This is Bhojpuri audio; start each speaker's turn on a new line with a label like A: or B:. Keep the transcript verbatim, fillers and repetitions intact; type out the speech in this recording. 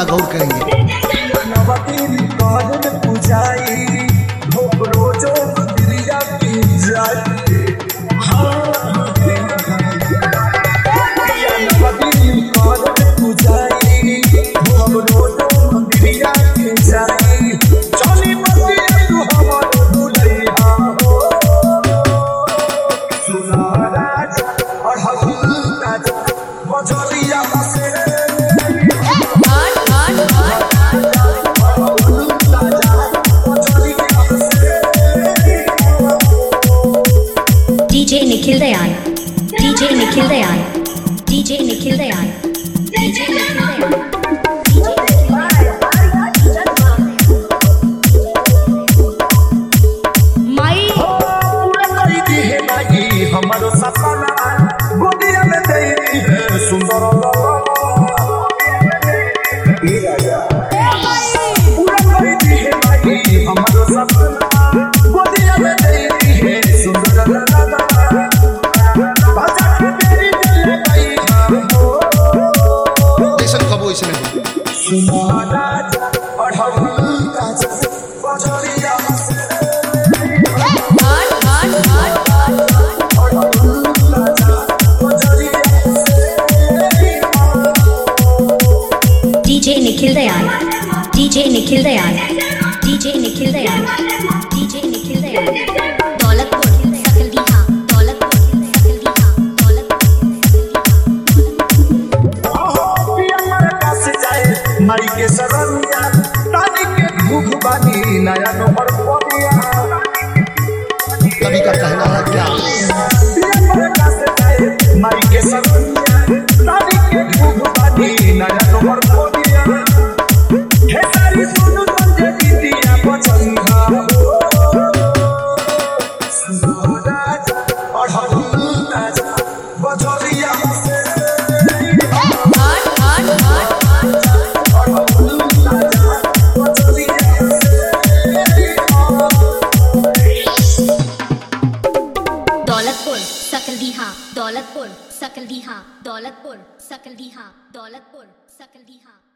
A: थोड़ा गौर करेंगे।
B: DJ Nikhil Dayal, DJ Nikhil Dayal, DJ Nikhil Dayal, DJ Nikhil Dayal. माई
C: हमारो सपना गोदिया में तेरी है सुंदर हमारो सपना गोदिया में तेरी है सुंदर
B: DJ Nikhil Dayal, DJ Nikhil Dayal, DJ Nikhil Dayal, DJ Nikhil Dayal. Daulatpur Sakaldiha, Daulatpur Sakaldiha, Daulatpur.
C: माई के सरनिया तानी के भूख बानी नया नंबर पोनिया
A: कभी का कहना है क्या
C: माई के सरनिया तानी के भूख बानी नया नंबर पोनिया हे सारी सुनु संजय दीदिया पचंगा सुनाराज और हल्लाज बजरिया से
B: दौलतपुर सकलदीहा, दौलतपुर सकलदीहा, दौलतपुर सकलदीहा, दौलतपुर सकलदीहा।